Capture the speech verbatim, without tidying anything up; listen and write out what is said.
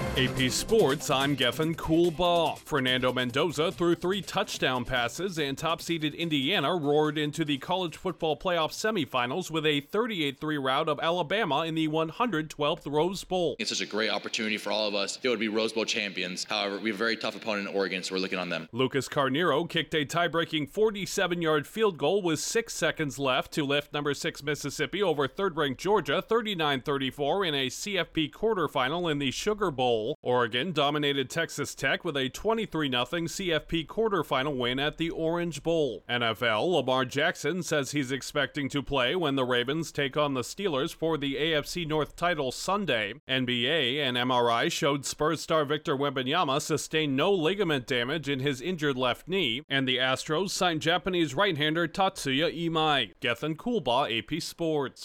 A P Sports, I'm Geffen Coolbaugh. Fernando Mendoza threw three touchdown passes, and top-seeded Indiana roared into the college football playoff semifinals with a thirty-eight three rout of Alabama in the one hundred twelfth Rose Bowl. It's such a great opportunity for all of us. It would be Rose Bowl champions. However, we have a very tough opponent in Oregon, so we're looking on them. Lucas Carneiro kicked a tie-breaking forty-seven yard field goal with six seconds left to lift number six Mississippi over third-ranked Georgia thirty-nine thirty-four in a C F P quarterfinal in the Sugar Bowl. Oregon dominated Texas Tech with a twenty-three nothing C F P quarterfinal win at the Orange Bowl. N F L, Lamar Jackson says he's expecting to play when the Ravens take on the Steelers for the A F C North title Sunday. N B A, an M R I showed Spurs star Victor Wembanyama sustained no ligament damage in his injured left knee, and the Astros signed Japanese right-hander Tatsuya Imai. Geffen Coolbaugh, A P Sports.